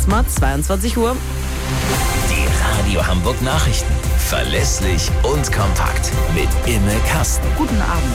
mal 22 Uhr. Die Radio Hamburg Nachrichten. Verlässlich und kompakt. Mit Imme Kasten. Guten Abend.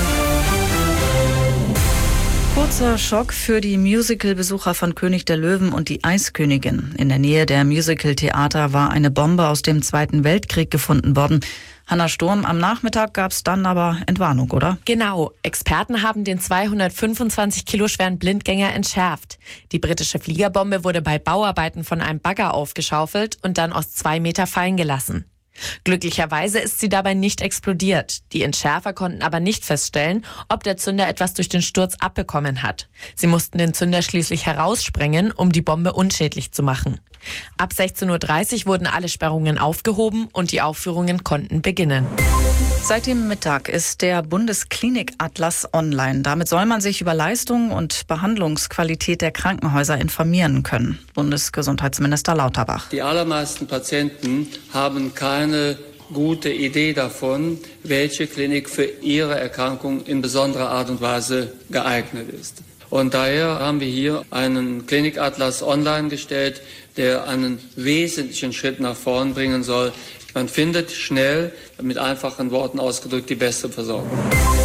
Kurzer Schock für die Musical-Besucher von König der Löwen und die Eiskönigin. In der Nähe der Musical-Theater war eine Bombe aus dem Zweiten Weltkrieg gefunden worden. Hanna Sturm, am Nachmittag gab es dann aber Entwarnung, oder? Genau. Experten haben den 225 Kilo schweren Blindgänger entschärft. Die britische Fliegerbombe wurde bei Bauarbeiten von einem Bagger aufgeschaufelt und dann aus 2 Meter fallen gelassen. Glücklicherweise ist sie dabei nicht explodiert. Die Entschärfer konnten aber nicht feststellen, ob der Zünder etwas durch den Sturz abbekommen hat. Sie mussten den Zünder schließlich heraussprengen, um die Bombe unschädlich zu machen. Ab 16:30 Uhr wurden alle Sperrungen aufgehoben und die Aufführungen konnten beginnen. Seit dem Mittag ist der Bundesklinik-Atlas online. Damit soll man sich über Leistung und Behandlungsqualität der Krankenhäuser informieren können. Bundesgesundheitsminister Lauterbach. Die allermeisten Patienten haben keine gute Idee davon, welche Klinik für ihre Erkrankung in besonderer Art und Weise geeignet ist. Und daher haben wir hier einen Klinikatlas online gestellt, der einen wesentlichen Schritt nach vorn bringen soll. Man findet schnell, mit einfachen Worten ausgedrückt, die beste Versorgung.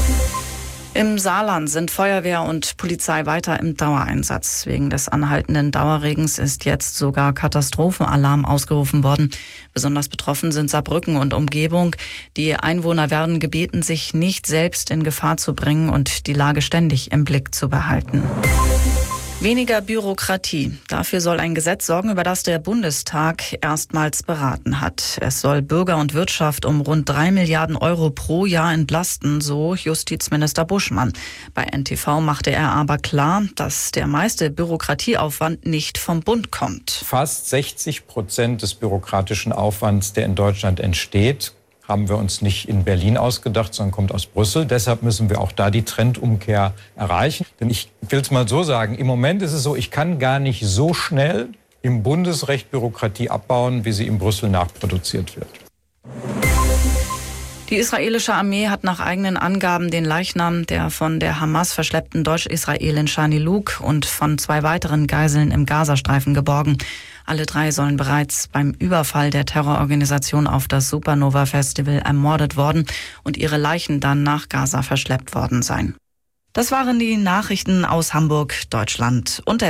Im Saarland sind Feuerwehr und Polizei weiter im Dauereinsatz. Wegen des anhaltenden Dauerregens ist jetzt sogar Katastrophenalarm ausgerufen worden. Besonders betroffen sind Saarbrücken und Umgebung. Die Einwohner werden gebeten, sich nicht selbst in Gefahr zu bringen und die Lage ständig im Blick zu behalten. Weniger Bürokratie. Dafür soll ein Gesetz sorgen, über das der Bundestag erstmals beraten hat. Es soll Bürger und Wirtschaft um rund 3 Milliarden Euro pro Jahr entlasten, so Justizminister Buschmann. Bei NTV machte er aber klar, dass der meiste Bürokratieaufwand nicht vom Bund kommt. Fast 60% des bürokratischen Aufwands, der in Deutschland entsteht, haben wir uns nicht in Berlin ausgedacht, sondern kommt aus Brüssel. Deshalb müssen wir auch da die Trendumkehr erreichen. Denn ich will es mal so sagen, im Moment ist es so, ich kann gar nicht so schnell im Bundesrecht Bürokratie abbauen, wie sie in Brüssel nachproduziert wird. Die israelische Armee hat nach eigenen Angaben den Leichnam der von der Hamas verschleppten Deutsch-Israelin Shani Luke und von 2 weiteren Geiseln im Gazastreifen geborgen. Alle 3 sollen bereits beim Überfall der Terrororganisation auf das Supernova-Festival ermordet worden und ihre Leichen dann nach Gaza verschleppt worden sein. Das waren die Nachrichten aus Hamburg, Deutschland und der